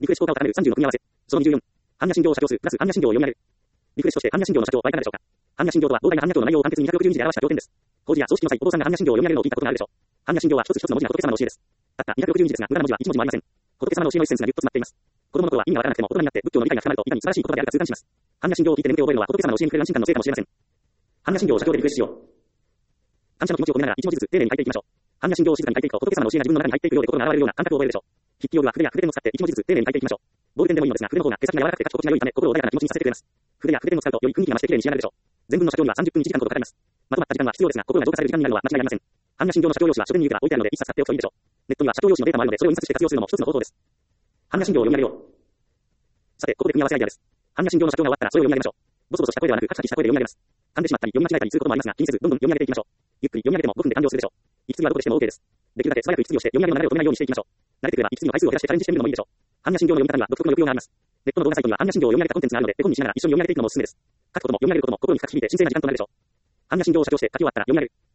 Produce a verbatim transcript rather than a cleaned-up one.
リフレッシュ効果を高めるさんじゅうの組み合わせ。そのにじゅうよん。般若心経を社長数プラス般若心経を読み上げる。リフレッシュとして般若心経の社長はいかがでしょうか。般若心経とは膨大な般若経の内容を簡潔ににひゃくろくじゅうに字で表した経典です。法事や葬式の際、お坊さんが般若心経を読み上げるのを聞いたことがあるでしょう。般若心経は一つ一つの文字が仏様の教えです。たったにひゃくろくじゅうに字ですが、無駄な文字は一文字もありません。仏様の教えのエッセンスがぎゅっと詰まっています。子供の頃は意味がわからなくても大人になって仏教の理解が深まるといかに素晴らしいことであるか痛感します。般若心経を聞いて眠気を覚えるのは仏様の教えに触れる安心感のせいかもしれません。般若心経を社長でリフレッシュしよう。感謝の気持ちを込めながら一文字ずつ丁寧に書いていきましょう。般若心経を静かに書いていくと仏様の教えが自分の中に入っていくようで心が現れるような感覚を覚えるでしょう。筆記用具は筆や筆ペンを使って一文字ずつ丁寧に書いていきましょう。ボールペンでもいいのですが、筆の方が手先が柔らかくてかつ心地が良いため心を穏やかな気持ちにさせてくれます。筆や筆ペンを使うとより雰囲気が増して綺麗に仕上がるでしょう。全文の写経にはさんじゅっぷんいちじかんほどかかります。まとまった時間は必要ですが、心が浄化される時間になるのは間違いありません。般若心経の写経用紙は書店に家から置いてあるので一冊買っておくといいでしょう。ネットには写経用紙のデータもあるのでそれを印刷して活用するのも一つの方法です。般若心経を読み上げよう。さて、ここで組み合わせアイデアです。般若心経の写経が終わったらそれを読み上げましょう。ボソボソした声ではなくカチカチした声で読み上げます。噛んでしまったり読み間違えたりすることもありますが、気にせずどんどん読み上げていきましょう。ゆっくり読み上げてもごふんで完了するでしょう。息継ぎはどこでしても OK です。できるだけ素早く息継ぎをして読み上げの流れを止めないようにしていきましょう。慣れてくれば息継ぎの回数を減らしてチャレンジしてみるのもいいでしょう。般若心経の読み方には独特の抑揚があります。ネットの動画サイトには般若心経を読み上げたコンテンツがあるので、絵本にしながら一緒に読み上げていくのもおすすめです。書くことも読み上げることも心に深く響いて新鮮な時間となるでしょう。般若心経を写経して書き終わったら読み上げる。